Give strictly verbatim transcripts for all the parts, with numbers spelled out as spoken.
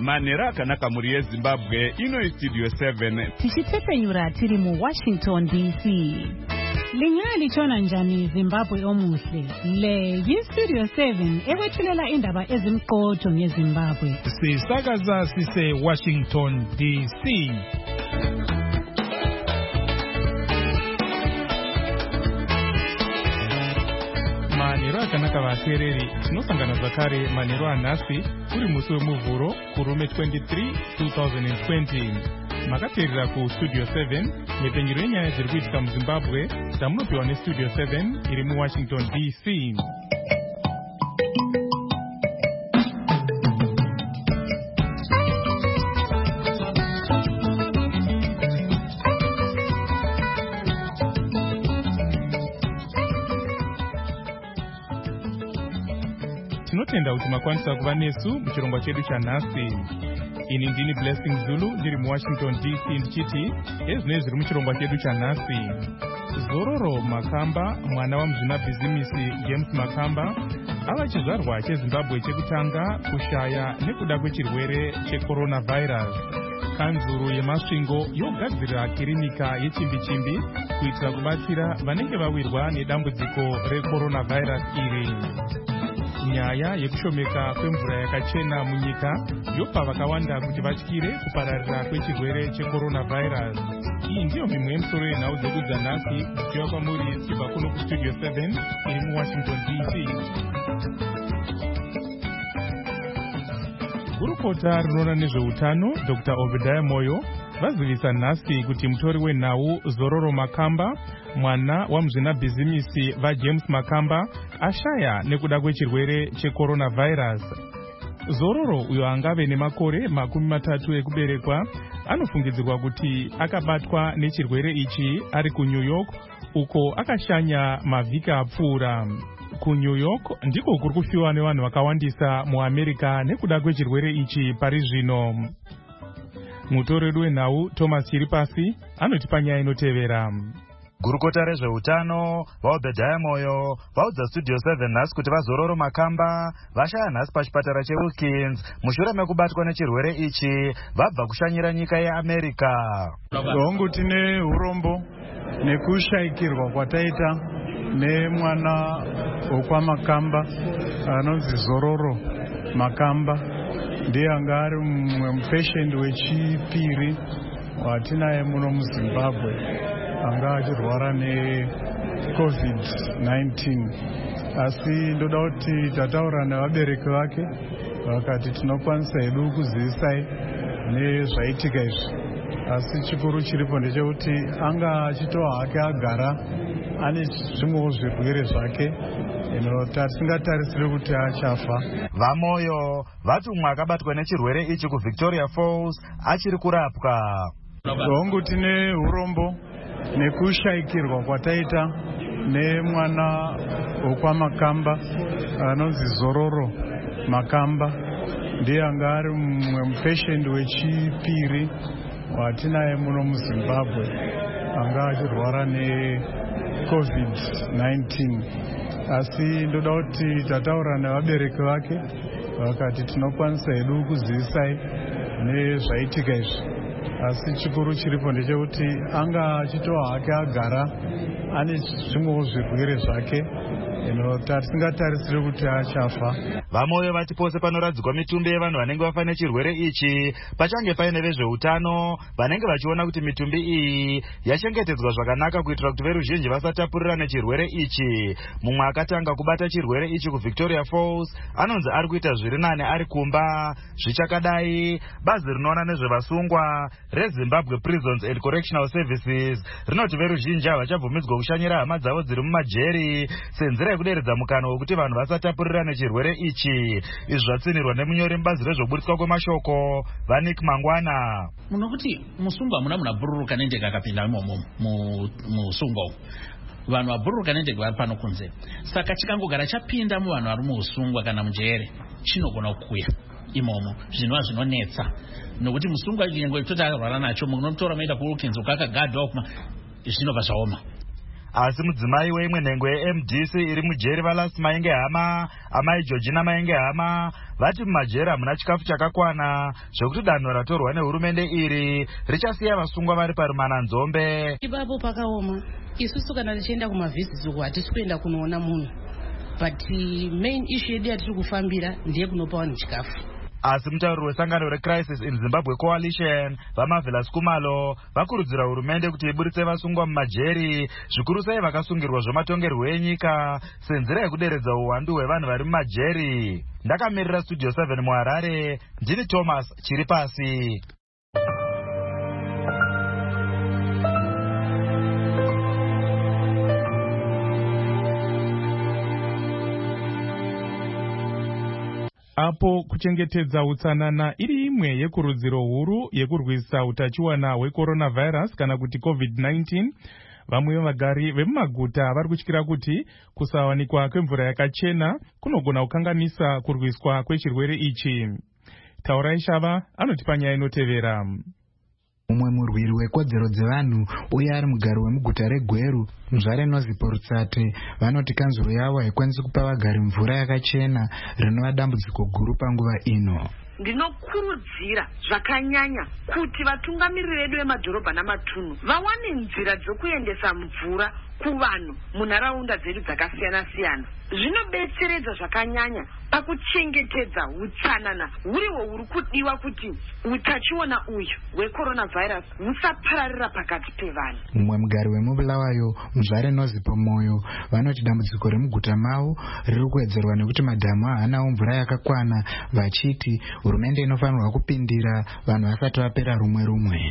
manhero akanaka muri yeZimbabwe. Ino iStudio seven. Tichitepenyura tiri mu Washington D C. Lingali chona njani Zimbabwe omuhle. Le yiStudio seven ewethulela indaba ezimqotho ngeZimbabwe. Sisakaza sise Washington D C. Manhero akanaka vateereri, tinosangana zvakare manhero anhasi uri musi wemuvhuro kurume twenty-three twenty twenty. Makateerera kuStudio seven, mhepenyero yenyaya dziri kuitika muZimbabwe tamunopiwa neStudio seven iri muWashington D C. Tinotenda kuti makwanisa kuva nesu muchirongwa chedu chanhasi. Ini ndini Blessing Zulu ndiri muWashington D C ndichiti ezvinezvi zviri muchirongwa chedu chanhasi. Zororo Makamba, mwana wamuzvinabhizimisi James Makamba, ava chizvarwa cheZimbabwe chekutanga kushaya nekuda kwechirwere checoronavirus. Kanzuru yemasvingo yogadzirira kirinika yechimbi-chimbi kuitira kubatsira vanenge vawirwa nedambudziko recoronavirus iri. Nyaya yekushomeka kwemvura yakachena munyika yopa vakawanda kuti vatyire kupararira kwechirwere checoronavirus. Iyi ndiyo mimwe yemisoro yenhau dzedu dzanhasi dzichiva kwamuri dzibva kuno kuStudio seven iri muWashington D C. Gurukota rinoona nezveutano Doctor Obadiah Moyo vazivisa nhasi kuti mutori wenhau Zororo Makamba, mwana wamuzvinabhizimisi vaJames Makamba, ashaya nekuda kwechirwere checoronavirus. Zororo, uyo angave nemakore makumi matatu ekuberekwa, anofungidzirwa kuti akabatwa nechirwere ichi ari kuNew York, uko akashanya mavhiki apfuura. KuNew York ndiko kuri kufiwa nevanhu vakawandisa muAmerica nekuda kwechirwere ichi pari zvino. Mutori wedu wenhau Thomas Chiripasi anotipa nyaya inotevera. Gurukota rezveutano vaObadiah Moyo vaudza Studio seven nhasi kuti vaZororo Makamba vashaya nhasi pachipatara cheWilkins mushure mekubatwa nechirwere ichi vabva kushanyira nyika yeAmerica. Hongu tine urombo nekushayikirwa kwataita nemwana wokwaMakamba anonzi Zororo Makamba. Ndiye anga ari mumwe mupatient wechipiri watinaye muno muZimbabwe anga achirwara necovid nineteen. Asi ndoda kuti tataura nevabereki vake vakati tinokwanisa hedu kuzivisai nezvaitika izvi. Asi chikuru chiripo ndechekuti anga achitoa hake agara ane zvimwewo zvirwere zvake tisingatarisiri kuti achafa. VaMoyo vati umwe akabatwa nechirwere ichi kuVictoria Falls achiri kurapwa. Hongu tine urombo nekushayikirwa kwataita nemwana wokwaMakamba anonzi Zororo Makamba. Ndiye anga ari mumwe mupatient wechipiri watinaye muno muZimbabwe anga achirwara necovid nineteen. Asi ndoda kuti tataura nevabereki vake vakati tinokwanisa hedu kuzivisai nezvaitika izvi. Asi chikuru chiripo ndechekuti anga achitoa hake agara ane zvimwewo zvirwere zvake tisingatarisiri kuti achafa. VaMoyo vati pose panoradzikwa mitumbi yevanhu vanenge vafa nechirwere ichi pachange paine vezveutano vanenge vachiona kuti mitumbi iyi yachengetedzwa zvakanaka kuitira kuti veruzhinji vasatapurira nechirwere ichi. Mumwe akatanga kubata chirwere ichi kuVictoria Falls anonzi ari kuita zviri nane ari kumba. Zvichakadai, bazi rinoona nezvevasungwa reZimbabwe Prisons and Correctional Services rinoti veruzhinji havachabvumidzwa kushanyira hama dzavo dziri mumajeri senzira yekuderedza mukana wekuti vanhu vasatapurira nechirwere ichi. Izvi zvatsinirwa nemunyori mubazi rezvoburitswa kwemashoko Vanik Mangwana. Munokuti musungwa muna muna bhururuka nendege akapinda imomo musungwa umu. Vanhu vabhururuka nendege vari pano kunze. Saka chikangogara chapinda muvanhu vari muusungwa kana mujere chinogona kukuya imomo zvinova zvinonetsa. Nokuti musungwa nyengo yekutoti akarwara nacho munotora maenda kuWilkins ukakagadwa kuma zvinobva zvaoma. Asi mudzimai weimwe nhengo ye-M D C iri mujeri Valas Maenge Hama, amai Georgina Maenge Hama, vati mumajeri hamuna chikafu chakakwana zvokuti danho ratorwa nehurumende iri richasiya vasungwa vari parumana nzombe. Ipapo pakaoma. Isusu kana tichienda kumavhiziti uko hatisi kuenda kunoona munhu. But main issue yedu yatiri kufambira ndiye kunopa vanhu chikafu. Asi mutauri wesangano reCrisis in Zimbabwe Coalition vaMarvelous Kumalo vakurudzira hurumende kuti iburitse vasungwa mumajeri, zvikuru sei vakasungirwa zvematongerwo enyika senzira yekuderedza uwandu hwevanhu vari mumajeri. Ndakamirira Studio seven muHarare, ndini Thomas Chiripasi. Apo kuchengetedza utsanana iri imwe yekurudziro huru yekurwisa utachiwana hwecoronavirus kana kuti covid nineteen, vamwe vevagari vemumaguta vari kutyira kuti kusawanikwa kwemvura yakachena kunogona kukanganisa kurwiswa kwechirwere ichi. Taurai Shava anotipa nyaya inotevera. Mumwe murwiri wekodzero dzevanhu uye ari mugari wemuguta reGweru, Mzvare Nozipo Rutsate, vanoti kanzuro yavo haikwanisi kupa vagari mvura yakachena rinova dambudziko guru panguva ino. Ndinokurudzira zvakanyanya kuti vatungamiriri vedu vemadhorobha namatunhu vawane nzira dzokuendesa mvura kuvanhu munharaunda dzedu dzakasiyana siyana. Zvinobetseredza zvakanyanya pakuchengetedza utsanana huriwo huri kudiwa kuti utachiona uyu hwecoronavirus husapararira pakati pevanhu. Mumwe mugari wemubulawayo, Mzvare Nozipo Moyo, vanoti dambudziko remuguta mavo riri kuwedzerwa nekuti madhamu haanawo mvura yakakwana, vachiti hurumende inofanirwa kupindira vanhu vasati vapera rumwe rumwe.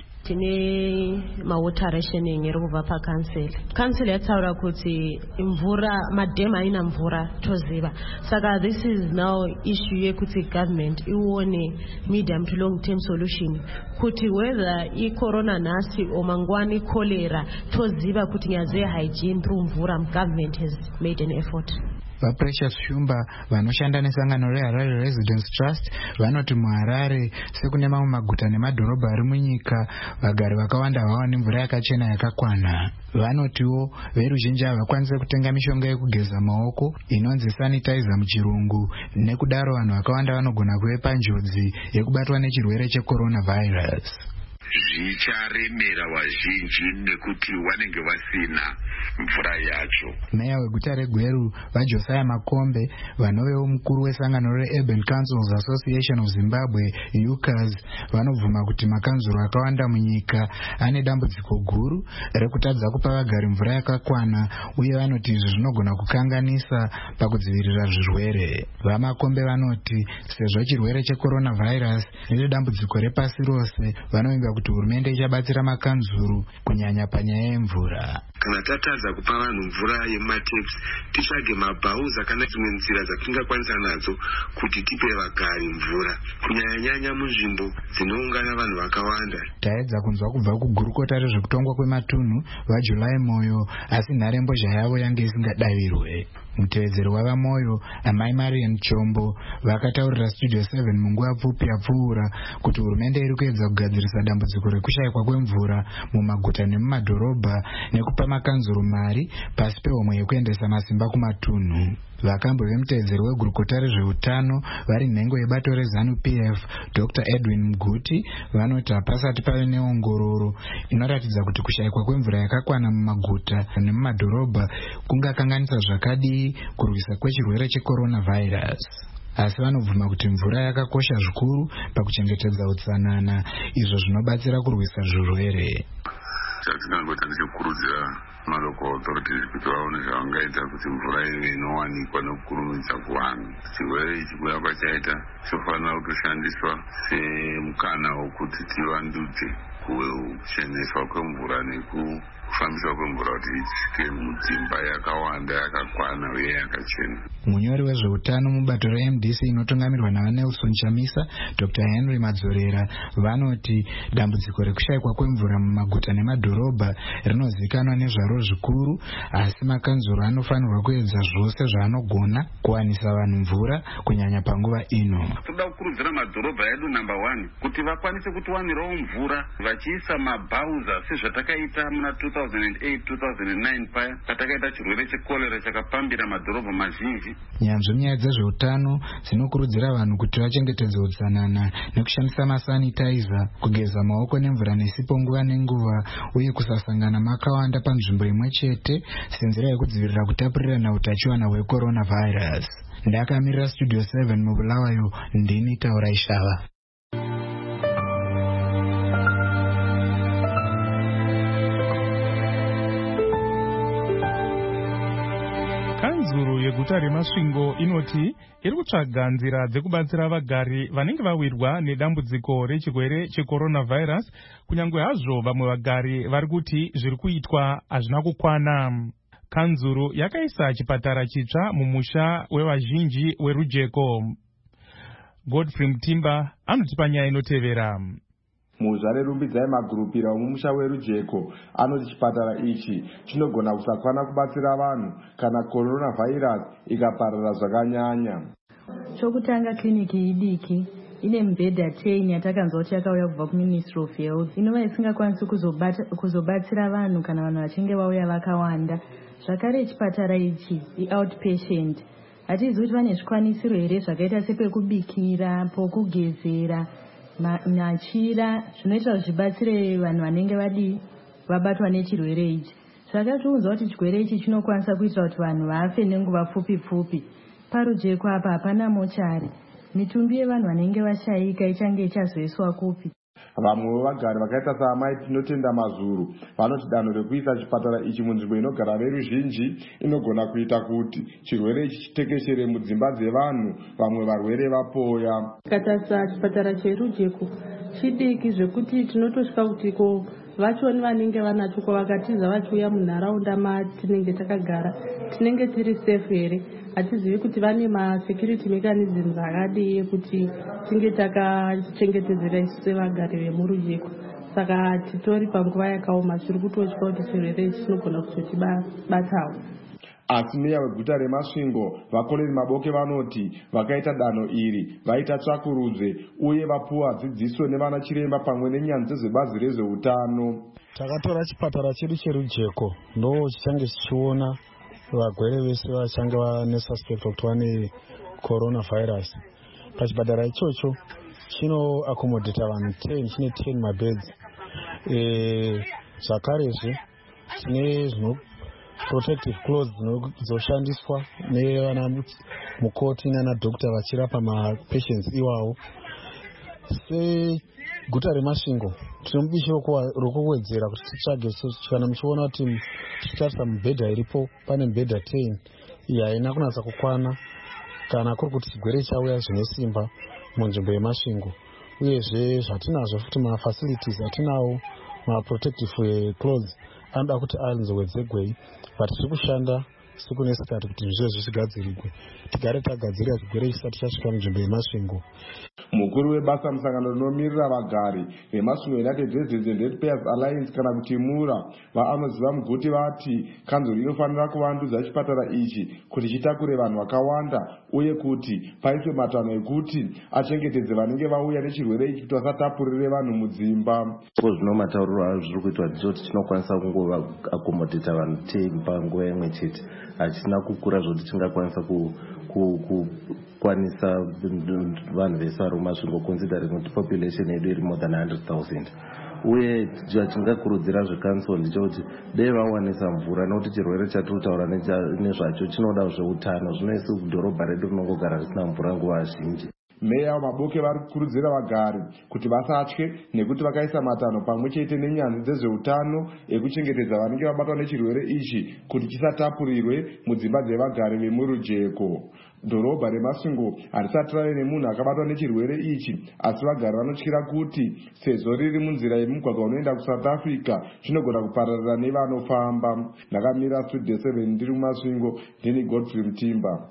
Tine mawater rationing iri kubva pakanseli. Kanseli yataura kuti mvura, madhamu haina mvura toziva. Saka this is now issue yekuti government ione medium to long term solution kuti whether i corona nhasi o mangwani cholera toziva kuti nyaya dzehygiene mvura government has made an effort. VaPrecious Shumba vanoshanda nesangano reHarare Residence Trust vanoti muHarare sekune mamwe maguta nemadhorobha ari munyika vagari vakawanda havawani mvura yakachena yakakwana. Vanotiwo veruzhinji havakwanise kutenga mishonga yekugeza maoko inonzi sanitizer muchirungu, nekudaro vanhu vakawanda vanogona kuve panjodzi yekubatwa nechirwere checoronavirus. Zvicharemera vazhinji nekuti vanenge vasina mvura yacho. Meya weguta reGweru vaJosiah Makombe vanovewo mukuru wesangano reUrban Councils Association of Zimbabwe U C A Z vanobvuma kuti makanzuro akawanda munyika ane dambudziko guru rekutadza kupa vagari mvura yakakwana, uye vanoti izvi zvinogona kukanganisa pakudzivirira zvirwere. VaMakombe vanoti sezvo chirwere checoronavirus ndiro dambudziko repasi rose, vanovimba kuti hurumende ichabatsira makanzuru kunyanya panyaya yemvura. Kana tatadza kupa vanhu mvura yemumataps, titsvage mabhauza kana dzimwe nzira dzatingakwanisa nadzo kuti tipe vagari mvura, kunyanyanyanya munzvimbo dzinoungana vanhu vakawanda. Taedza kunzwa kubva kugurukota rezvekutongwa kwematunhu vaJulai Moyo, asi nharembozha yavo yange isingadavirwe. Mutevedzeri wavaMoyo, amai Marian Chombo, vakataurira Studio seven munguva pfupi yapfuura kuti hurumende iri kuedza kugadzirisa dambudziko rekushayikwa kwemvura mumaguta nemumadhorobha nekupa makanzuro mari pasi pehomwe yekuendesa masimba kumatunhu. Vakambo vemutevedzeri wegurukota rezveutano vari nhengo yebato reZANU P F, Doctor Edwin Mguti, vanoti hapasati pave neongororo inoratidza kuti kushayikwa kwemvura yakakwana mumaguta nemumadhorobha kungakanganisa zvakadii kurwisa kwechirwere checoronavirus. Asi vanobvuma kuti mvura yakakosha zvikuru pakuchengetedza utsanana, izvo zvinobatsira kurwisa zvirwere. Chatinangoita ndechekukurudzira malocal authorities kuti vaone zvavangaita kuti mvura ive inowanikwa nokukurumidza kuvanhu. Chirwere ichi kuramba chaita chofanira kutoshandiswa semukana wokuti tivandudze kucheneswa kwemvura nekufambiswa kwemvura kuti isvike mudzimba yakawanda yakakwana uye yakachena. Munyori wezveutano mubato reM D C inotungamirwa naVanelson Chamisa, Doctor Henry Madzorera, vanoti dambudziko rekushayikwa kwemvura mumaguta nemadhorobha rinozivikanwa nezvaro zvikuru, asi makanzuro anofanirwa kuedza zvose zvaanogona kuwanisa vanhu mvura kunyanya panguva ino. Toda kukurudzira madhorobha edu number one kuti vakwanise kutiwanirawo mvura vachiisa mabhauza sezvatakaita muna two thousand eight two thousand nine paya patakaita chirwere chekorera chakapambira madhorobha mazhinji. Nyanzvi munyaya dzezveutano dzinokurudzira vanhu kuti vachengetedze utsanana nekushandisa masanitizer, kugeza maoko nemvura nesipo nguva nenguva, uye kusasangana makawanda panzvimbo imwe chete senzira yekudzivirira kutapurirana utachiwana hwecoronavirus. Ndakamirira Studio seven mubulawayo, ndini Taura Ishava. Kanzuru yeguta reMasvingo inoti iri kutsvaga nzira dzekubatsira vagari vanenge vawirwa nedambudziko rechirwere checoronavirus, kunyange hazvo vamwe vagari vari kuti zviri kuitwa hazvina kukwana. Kanzuru yakaisa chipatara chitsva mumusha wevazhinji weRujeko. Godfrey Mutimba anotipa nyaya inotevera. Muzvare rumbidzai magurupira omumusha weRujeko anoti chipatara ichi chinogona kusakwana kubatsira vanhu kana coronavirus ikaparara zvakanyanya. Chokutanga kliniki idiki ine mibhedha ten yatakanzwa kuti yakauya kubva kuMinistry of Health inova isingakwanisi kuzobatsira vanhu kana vanhu vachinge vauya vakawanda. Zvakare chipatara ichi i-outpatient. Hatizivi kuti vane zvikwanisiro here zvakaita sepekubikira, pokugezera, machira, zvinoita zvibatsire vanhu vanenge vadi vabatwa nechirwere ichi. Zvakatiudza kuti chirwere ichi chinokwanisa kuita kuti vanhu vafe nenguva pfupi pfupi. Parujeko apa hapana mochari. Mitumbi yevanhu vanenge vashayika ichange ichazoiswa kupi? Vamwe vagari vakaita saamai Tinotenda Mazuru vanoti danho rekuisa chipatara ichi munzvimbo inogara veruzhinji inogona kuita kuti chirwere ichi chitekeshere mudzimba dzevanhu, vamwe varwere vapoya. Katasa chipatara cheRujeko chidiki zvekuti tinotosvika kuti ko vachoni vanenge vanacho kwavakatiza vachiuya munharaunda matinenge takagara tinenge tiri safe here. Hatizivi kuti vane ma-security mechanisms akadii kuti tinge takachengetedzera isu sevagari vemurujeko. Saka titori panguva yakaoma zviri kutotya kuti chirwere ichi chinogona kuzotibatsawo. Asi meya weguta reMasvingo Vakoreri Maboke vanoti vakaita danho iri vaita tsvakurudze uye vapuwa dzidziso nevana chiremba pamwe nenyanzvi dzezvebazi rezveutano. Takatora chipatara chedu cheRujeko ndo chichange chichiona varwere vese vachange vanesuspect kuti vane coronavirus. Pachipatara ichocho chino accommodate vanhu ten, chine ten mabeds. Eh, zvakarezve chine zvino protective clothes dzoshandiswa nevana mukoti nana doctor vachirapa mapatients iwawo. Seguta reMasvingo tinomubishi rokuwedzera kuti titsvage kana muchiona kuti tichitarisa mibhedha iripo pane mibhedha ten iyi haina kunatsa kukwana kana kuri kuti chigwere chauya zvine simba munzvimbo yeMasvingo. Uyezve zvatinazvo futi mafacilities atinawo maprotective clothes anoda kuti anzowedzegwei, but tiri kushanda siku nesikati kuti zvizvo zvichigadzirigwe tigare tagadzirira chigwere chisati chasvika munzvimbo yeMasvingo. Mukuru webasa musangano rinomirira vagari veMasvingo United Residents and Ratepayers Alliance kana kuti MURA vaanoziva muguti vati kanzuro inofanira kuvandudza chipatara ichi kuti chitakure vanhu vakawanda uye kuti paiswe matanho ekuti achengetedze vanenge vauya nechirwere ichi kuti vasatapurire vanhu mudzimba. Zvino matauriro azvo zviri kuitwa ndizvoti tinokwanisa kungova accommodate vanhu ten panguva imwe chete. Hachina kukura zvoti tingakwanisa kukwanisa vanhu vese vari muMasvingo considering kuti population yedu iri more than one hundred thousand. Uye tingakurudzira zvekansel ndechekuti dei vawanisa mvura nokuti chirwere chatiri kutaura nezvacho chinoda zveutano. Zvino isu kudhorobha redu rinongogara risina mvura nguva zhinji. Meya Maboke vari kukurudzira vagari kuti vasatye nekuti vakaisa matanho pamwe chete nenyanzvi dzezveutano ekuchengetedza vanenge vabatwa nechirwere ichi kuti chisatapurirwe mudzimba dzevagari vemurujeko. Dhorobha reMasvingo harisati rave nemunhu akabatwa nechirwere ichi, asi vagari vanotyira kuti sezvo riri munzira yemugwagwa unoenda kuSouth Africa chinogona kupararira nevanofamba. Ndakamira Studio seven ndiri muMasvingo, ndini Godfrey Mutimba.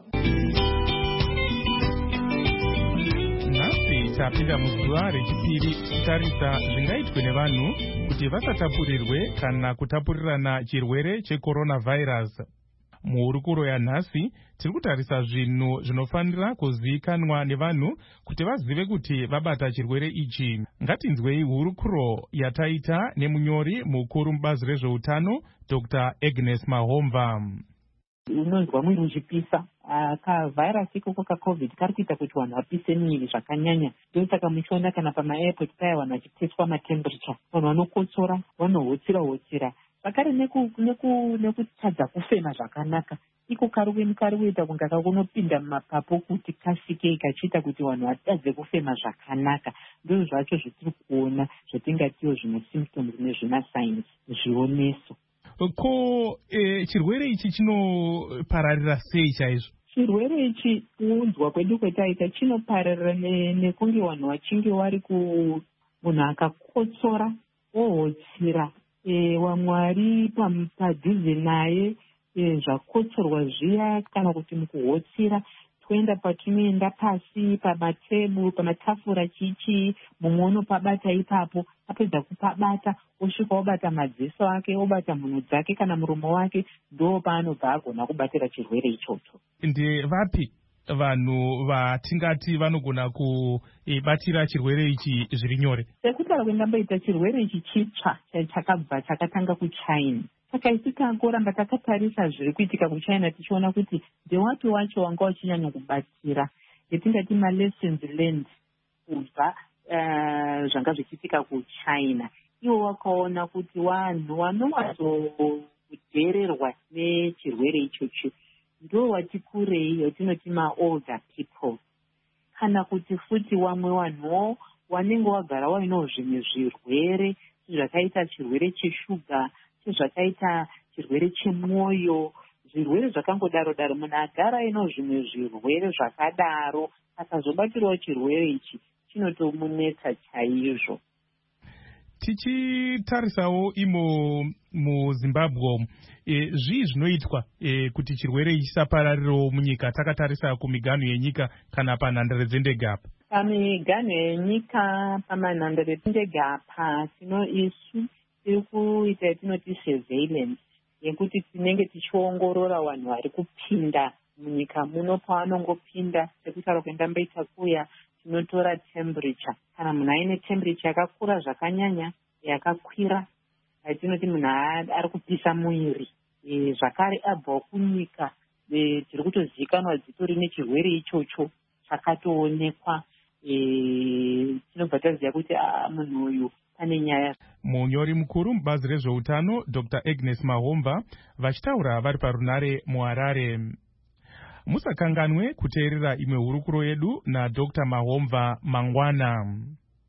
Tapinda muzuva rechipiri kutarisa zvingaitwe nevanhu kuti vasatapurirwe kana kutapurirana chirwere checoronavirus. Muhurukuro yanhasi tiri kutarisa zvinhu zvinofanira kuzivikanwa nevanhu kuti vazive kuti vabata chirwere ichi. Ngatinzwei hurukuro yataita nemunyori mukuru mubazi rezveutano Doctor Agnes Mahomva. Unonzwa mwiri uchipisa, kavhairasi ikoko kacovid kari kuita kuti vanhu vapise miviri zvakanyanya. Ndosaka muchiona kana pamaepoti paya vanhu vachiteswa matemburicha, vanhu vanokotsora, vanohotsira hotsira, zvakare nekutadza kufema zvakanaka. Iko kari kuita kunge kakunopinda mumapapu kuti kasike kachiita kuti vanhu vatadze kufema zvakanaka. Ndizvo zvacho zvetiri kuona zvatingatiwo zvine symptoms nezvina signs, zvioneso. Ko e, chirwere ichi chinopararira sei chaizvo? Chirwere ichi kuunzwa kwedu kwetaita chinopararira nekunge vanhu vachinge vari ku munhu akakotsora ohotsira, e, vamwe vari padhuze naye, e, zvakotsorwa zviya kana kuti mukuhotsira toenda patinoenda pasi pamateburu pamatafura chichi, mumwe unopabata ipapo, apedza kupabata osvika obata madziso ake, obata mhuno dzake kana muromo wake, ndo paanobva agona kubatira chirwere ichocho. Ndevapi vanhu vatingati vanogona kubatira chirwere ichi zviri nyore? Sekutaura kwendamboita chirwere ichi chitsva chakabva chakatanga kuChina. Saka isi tangoramba takatarisa zviri kuitika kuChina tichiona kuti ndewapi wacho wanga uchinyanya kubatsira, yetingati malessons learned kubva uh, zvanga zvichiitika kuChina. Ivo wakaona kuti vanhu vanowazodhererwa nechirwere ichocho ndo wati kurei, yatinoti maolder people, kana kuti futi vamwe vanhuwo wanenge wagara wainawo zvimwe zvirwere zvakaita chirwere cheshuga, zvakaita chirwere chemwoyo, zvirwere zvakangodaro daro. Munhu agara ainawo zvimwe zvirwere zvakadaro akazobatirawo chirwere ichi chinotomunetsa chaizvo. Tichitarisawo imo muZimbabwe, e, zvii zvinoitwa e, kuti chirwere ichi chisapararirawo munyika, takatarisa kumiganho yenyika kana panhandare dzendege apa? Pamiganho yenyika, pamanhandare dzendege apa, tino isu tiri kuita yatinoti surveillance, yekuti tinenge tichiongorora vanhu vari kupinda munyika muno pavanongopinda. Sekutaura kwendamboita kuya, tinotora temperature. Kana munhu aine temperature yakakura zvakanyanya, yakakwira, yatinoti munhu ari kupisa muiri, e, zvakare abva kunyika, e, tiri kutozivikanwa dzitori nechirwere ichocho chakatoonekwa, e, tinobva taziva kuti munhu uyu pane nyaya. Munyori mukuru mubazi rezveutano Doctor Agnes Mahomva vachitaura vari parunare muHarare. Musakanganwe kuteerera imwe hurukuro yedu naDoctor Mahomva mangwana.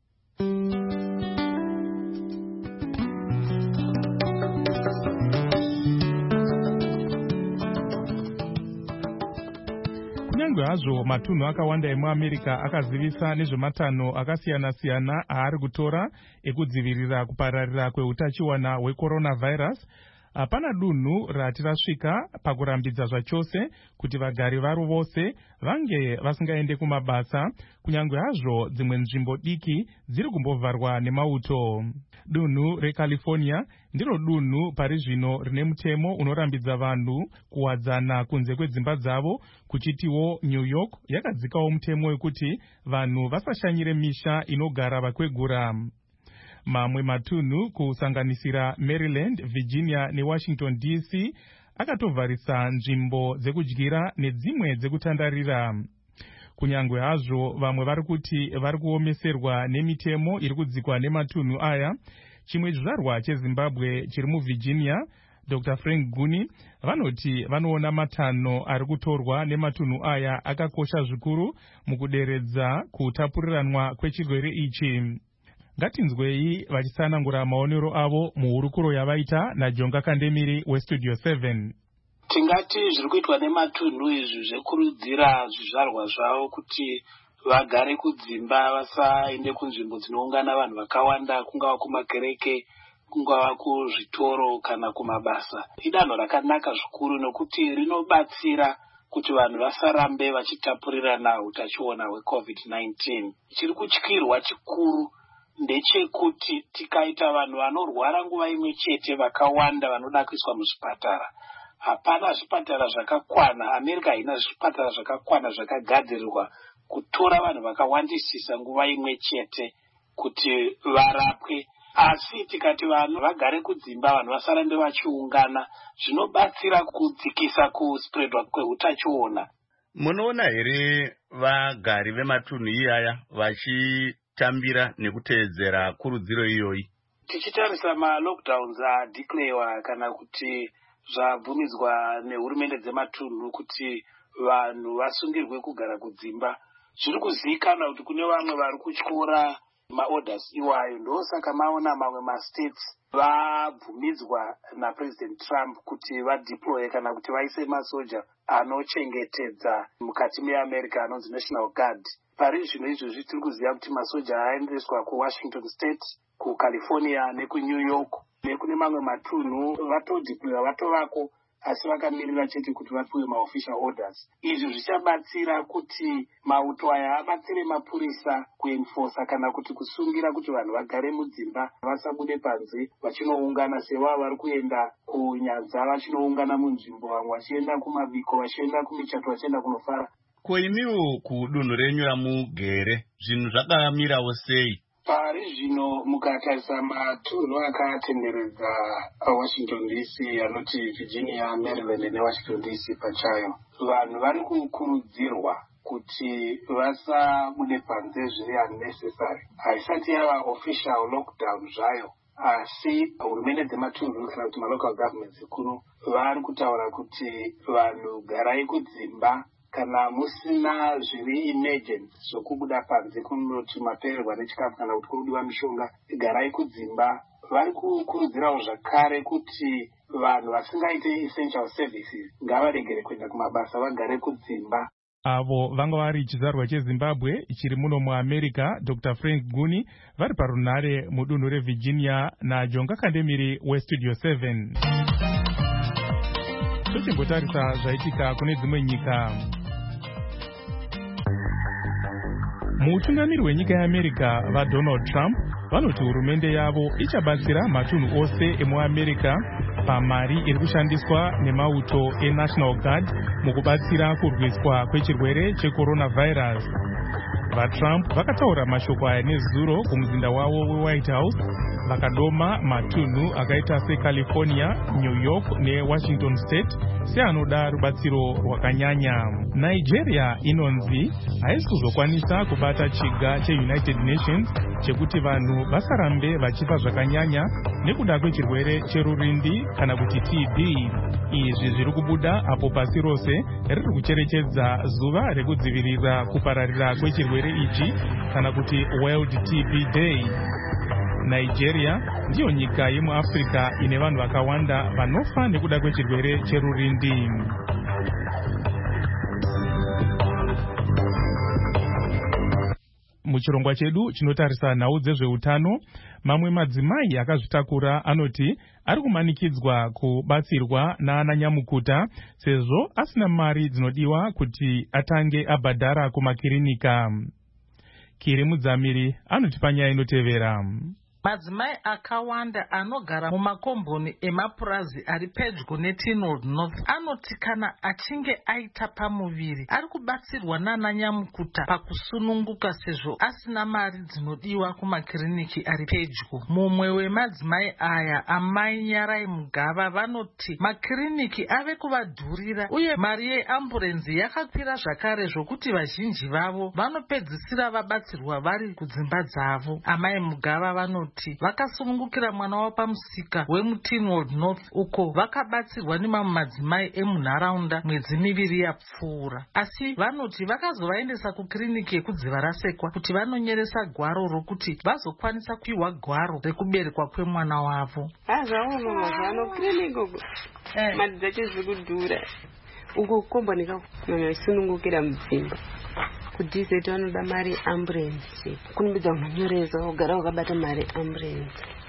Kunyange hazvo matunhu akawanda emuAmerica akazivisa nezvematanho akasiyana-siyana aari kutora ekudzivirira kupararira kweutachiwana hwecoronavirus, hapana dunhu rati rasvika pakurambidza zvachose kuti vagari varo vose vange vasingaende kumabasa, kunyange hazvo dzimwe nzvimbo diki dziri kumbovharwa nemauto. Dunhu reCalifornia ndiro dunhu pari zvino rine mutemo unorambidza vanhu kuwadzana kunze kwedzimba dzavo, kuchitiwo New York yakadzikawo mutemo wekuti vanhu vasashanyire misha inogara vakwegura. Mamwe matunhu kusanganisira Maryland, Virginia neWashington D C akatovharisa nzvimbo dzekudyira nedzimwe dzekutandarira. Kunyange hazvo vamwe vari kuti vari kuomeserwa nemitemo iri kudzikwa nematunhu aya, chimwe chizvarwa cheZimbabwe chiri muVirginia, Doctor Frank Guni, vanoti vanoona matanho ari kutorwa nematunhu aya akakosha zvikuru mukuderedza kutapuriranwa kwechirwere ichi. Ngatinzwei vachisanangura maonero avo muhurukuro yavaita naJonga Kandemiri weStudio seven. Tingati zviri kuitwa nematunhu izvi zvekurudzira zvizvarwa zvavo kuti vagare kudzimba vasaende kunzvimbo dzinoungana vanhu vakawanda, kungava kumakereke, kungava kuzvitoro kana kumabasa, idanho rakanaka zvikuru nokuti rinobatsira kuti vanhu vasarambe vachitapurirana utachiona hwecovid nineteen. Chiri kutyirwa chikuru ndechekuti tikaita vanhu vanorwara nguva imwe chete vakawanda vanoda kuiswa muzvipatara, hapana zvipatara zvakakwana. America haina zvipatara zvakakwana zvakagadzirirwa kutora vanhu vakawandisisa nguva imwe chete kuti varapwe. Asi tikati vanhu vagare kudzimba, vanhu vasarambe vachiungana, zvinobatsira kudzikisa kuspreadwa kweutachiona. Munoona here vagari vematunhu iyaya vachitambira nekuteedzera kurudziro iyoyi? Tichitarisa ma-lockdowns adeclarewa kana kuti zvabvumidzwa nehurumende dzematunhu kuti vanhu vasungirwe kugara kudzimba, zviri kuzivikanwa kuti kune vamwe vari kutyora maorders iwayo. Ndosaka maona mamwe mastates vabvumidzwa naPresident Trump kuti vadeploye kana kuti vaise masoja anochengetedza mukati meAmerica anonzi National Guard. Pari zvino izvozvi tiri kuziva kuti masoja aendeswa kuWashington State, kuCalifornia nekuNew York nekune mamwe matunhu vatodeploya vatovako, asi vakamirira chete kuti vapiwe maofficial orders. Izvi zvichabatsira kuti mauto aya abatsire mapurisa kuenforsa kana kuti kusungira kuti vanhu vagare mudzimba vasabude panze vachinoungana sevavo vari kuenda kunyanza vachinoungana munzvimbo, vamwe vachienda kumabiko, vachienda kumichato, vachienda kunofara. Ko imiwo kudunhu renyu ramugere zvinhu zvakamirawo sei? Pari zvino mukatarisa matunhu akatenderedza Washington D C anoti Virginia, Maryland neWashington D C pachayo, vanhu vari kukurudzirwa kuti vasabude panze zviri unnecessary. Haisati yava official lockdown zvayo, asi hurumende dzematunhu kana kuti malocal governments zikuru vari kutaura kuti vanhu garai kudzimba. Kana musina zviri emergent zvokubuda panze kunoti mapererwa nechikafu kana kuti kurudiwa mishonga, garai kudzimba. Vari kukurudzirawo zvakare kuti vanhu vasingaite essential services ngavaregere kuenda kumabasa, vagare kudzimba. Avo vanga vari chizarwa cheZimbabwe chiri muno muAmerica, Doctor Frank Guni, vari parunhare mudunhu reVirginia naJonga Kandemiri weStudio seven. Tochimbotarisa zvaitika kune dzimwe nyika. Mutungamiri wenyika yeAmerica vaDonald Trump vanoti hurumende yavo ichabatsira matunhu ose emuAmerica pamari iri kushandiswa nemauto eNational Guard mukubatsira kurwiswa kwechirwere checoronavirus. VaTrump vakataura mashoko aya nezuro kumuzinda wavo weWhite House, vakadoma matunhu akaita seCalifornia, New York neWashington State seanoda rubatsiro rwakanyanya. Nigeria inonzi haisi kuzokwanisa kubata chiga cheUnited Nations chekuti vanhu vasarambe vachifa zvakanyanya nekuda kwechirwere cherurindi kana kuti T B. Izvi zviri kubuda apo pasi rose riri kucherechedza zuva rekudzivirira kupararira kwechirwere ichi kana kuti World T B Day. Nigeria ndiyo nyika yemuAfrica ine vanhu vakawanda vanofa nekuda kwechirwere cherurindi. Muchirongwa chedu chinotarisa nhau dzezveutano, mamwe madzimai akazvitakura anoti ari kumanikidzwa kubatsirwa naana nyamukuta sezvo asina mari dzinodiwa kuti atange abhadhara kumakirinika. Kiri Mudzamiri anoti panyaya inotevera. Madzimai akawanda anogara mumakomboni emapurazi ari pedyo neTinold North anoti kana achinge aita pamuviri ari kubatsirwa nana nyamukuta pakusununguka sezvo asina mari dzinodiwa kumakiriniki ari pedyo. Mumwe wemadzimai aya, amai Nyarai Mugava, vanoti makiriniki ave kuvadhurira uye mari yeamburenzi yakakwira zvakare zvokuti vazhinji vavo vanopedzisira vabatsirwa vari kudzimba dzavo. Amai Mugava vanoti vakasunungukira mwana wavo pamusika wemuTinold North uko vakabatsirwa nemamwe madzimai emunharaunda mwedzi miviri yapfuura, asi vanoti vakazovaendesa kukiriniki yekudziva rasekwa kuti vanonyeresa gwaro rokuti vazokwanisa kupiwa gwaro rekuberekwa kwemwana wavo. Hazvaona mazvano kiriniki uko mari dzacho zvikudhura uko kukombonika kunyanya isunungukira mudzimba kudhizeti vanoda mari amburensi, kunumbidza unonyoreza kugara wakabata mari amburensi.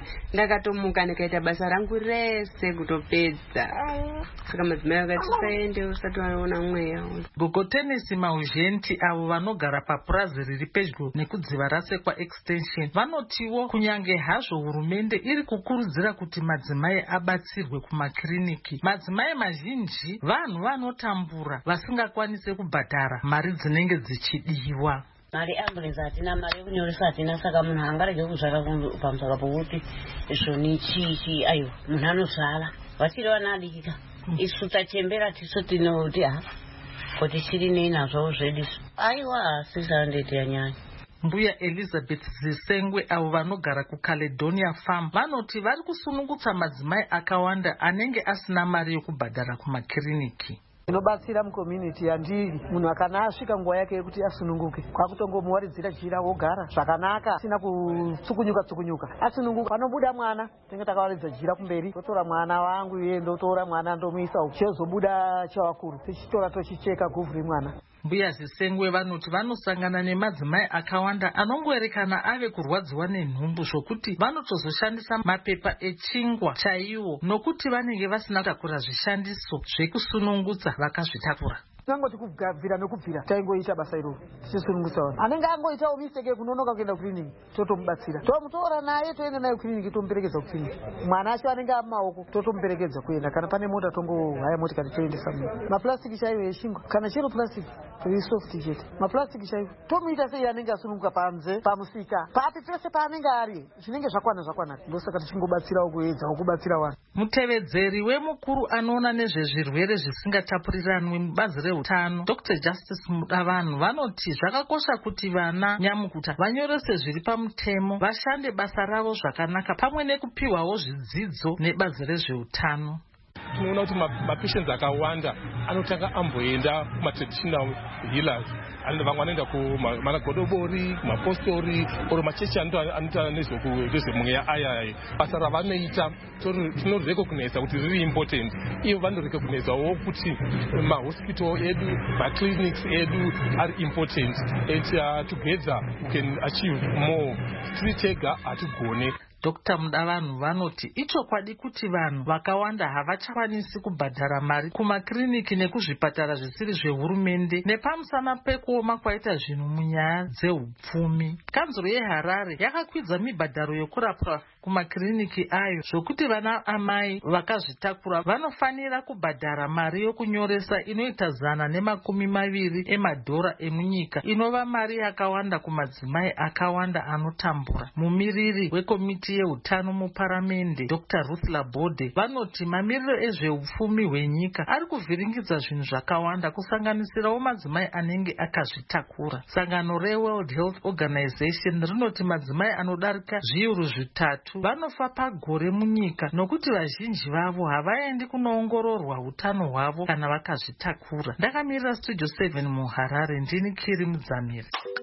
ndakatomuka ndikaita basa rangu rese kutopedza. Saka madzimai vakati saende usati waona mweya. Gogo Tenesi Mauzhenti avo vanogara papurazi riri pedyo nekudziva rasekwa extension vanotiwo kunyange hazvo hurumende iri kukurudzira kuti madzimai abatsirwe kumakiriniki, madzimai mazhinji vanhu vanotambura vasingakwanise kubhadhara mari dzinenge dzichidiwa. Mari ambulance hatina, mari yekunyoresa hatina, saka munhu angarege kuzvara pamusaka pokuti zvoni chichi ayo munhu anozvara vachiri vana adikika. Isu tachembera tisu tinoti ha kuti chiri neinazvo zvedu aiwa six hundred yanyanya. Mbuya Elizabeth Zisengwe avo vanogara kuCaledonia Farm vanoti vari kusunungutsa madzimai akawanda anenge asina mari yokubhadhara kumakiriniki. Inobatsira mucommunity yandiri munhu akana asvika nguva yake yekuti asununguke kwakutongomuwaridzira jira wogara zvakanaka asina kutsukunyuka tsukunyuka. Asununguka panobuda mwana tinenge takawaridza jira kumberi, totora mwana wangu iye ndotora mwana ndomuisa uku chezobuda chawakuru tichitora tochicheka guvhu remwana. Mbuya Zisengwe vanoti vanosangana nemadzimai akawanda anongoerekana ave kurwadziwa nenhumbu zvokuti vanotozoshandisa mapepa echingwa chaiwo nokuti vanenge vasina kutakura zvishandiso zvekusunungutsa vakazvitakura. Tinangoti kubvira nekubvira taingoita basa iroro tichisunungutsa vanhu anenge angoitawo mistake kunonoka kuenda kukiriniki totomubatsira tomutora naye toenda naye kukiriniki tomuperekedza kukiriniki. Mwana acho anenge amaoko totomuperekedza kuenda kana pane mota tongohaya motikari toendesa munhu. Mapurasitiki chaiwo eshingwa kana chiro purasitiki tiri soft chete mapurasitiki chaiwo tomuita sei anenge asununguka panze pamusika papi pese paanenge ari zvinenge zvakwana zvakwana ndosaka tichingobatsirawo kuedzawo kubatsira vanhu. Mutevedzeri wemukuru anoona nezvezvirwere zvisingatapuriranwi mubazi reutano Doctor Justice Mudavanhu vanoti zvakakosha kuti vana nyamukuta vanyorese zviri pamutemo, vashande basa ravo zvakanaka pamwe nekupiwawo zvidzidzo nebazi rezveutano. Tinoona kuti mapatients akawanda anotanga amboenda kumatraditional healers, vamwe vanoenda kumanagodobori, kumapostori oro machechi anoita nezvemweya aya. Basa ravanoita tinorecognisa kuti riri important. Ivo vanorecognisawo kuti mahospital edu, maclinics edu are important, and uh, together we can achieve more. Tiri tega hatigone. Doctor Mudavanhu vanoti ichokwadi kuti vanhu vakawanda havachakwanisi kubhadhara mari kumakiriniki nekuzvipatara zvisiri zvehurumende nepamusana pekuoma kwaita zvinhu munyaya dzehupfumi. Kanzuro yeHarare yakakwidza mibhadharo yokurapwa kumakiriniki ayo zvokuti vana amai vakazvitakura vanofanira kubhadhara mari yokunyoresa inoita zana nemakumi maviri emadhora emunyika, inova mari yakawanda kumadzimai akawanda anotambura. Mumiriri wekomiti yeutano muparamende Doctor Ruth Labode vanoti mamiriro ezveupfumi hwenyika ari kuvhiringidza zvinhu zvakawanda kusanganisirawo madzimai anenge akazvitakura. Sangano reWorld Health Organization rinoti madzimai anodarika zviuru zvitatu vanofa pagore munyika nokuti vazhinji vavo havaendi kunoongororwa utano hwavo kana vakazvitakura. Ndakamirira Studio seven muHarare, ndini Kiri Mudzamiri.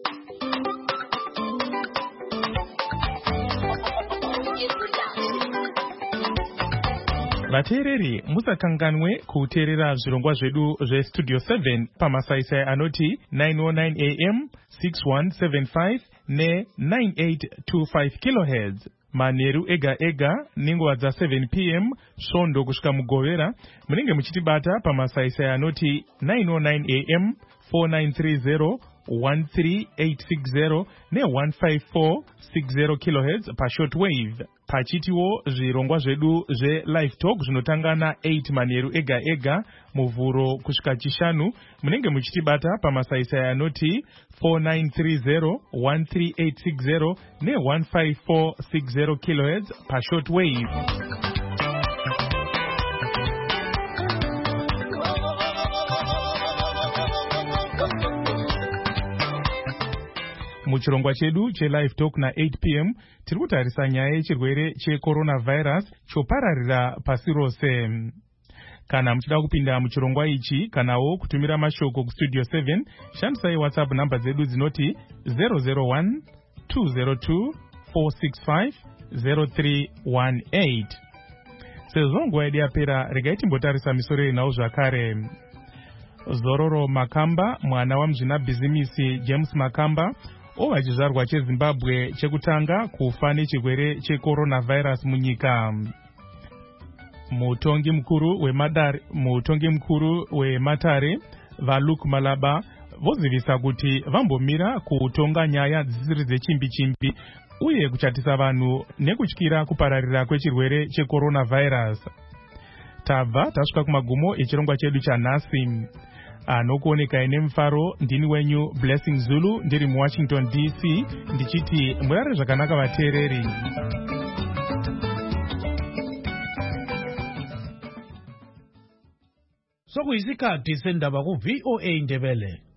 Vateereri musakanganwe kuteerera zvirongwa zvedu zveStudio seven pamasaisai anoti nine oh nine A M, six one seven five ne nine eight two five kilohertz. Manheru ega ega ninguva dza seven P M svondo kusvika mugovera munenge muchitibata pamasaisai anoti nine oh nine A M, four nine three zero one three eight six zero ne one five four six zero kilohertz pashortwave. Pachitiwo zvirongwa zvedu zve-live talk zvinotanga na eight manheru ega ega muvhuro kusvika chishanu munenge muchitibata pamasaisai anoti four nine three zero one three eight six zero ne one five four six zero kilohertz pashortwave. Muchirongwa chedu che-live talk na eight P M tiri kutarisa nyaya yechirwere checoronavirus chopararira pasi rose. Kana muchida kupinda muchirongwa ichi kanawo kutumira mashoko kustudio seven shandisai WhatsApp namba dzedu dzinoti zero zero one two zero two four six five zero three one eight. Sezvo nguva yedu yapera, regai timbotarisa misoro yenawo zvakare. Zororo Makamba, mwana wamuzvinabhizimisi James Makamba ova chizvarwa chezimbabwe chekutanga kufa nechirwere checoronavirus munyika. Mutongi mukuru wemadare mutongi mukuru wematare vaLuke Malaba vozivisa kuti vambomira kutonga nyaya dzisiri dzechimbi chimbi uye kuchatisa vanhu nekutyira kupararira kwechirwere checoronavirus. Tabva tasvika kumagumo echirongwa chedu chanhasi. Anokuoneka ine mufaro ndini wenyu Blessing Zulu ndiri muWashington D C ndichiti murare zvakanaka vateereri. Sokuyisikhathi sendaba ku V O A Ndebele.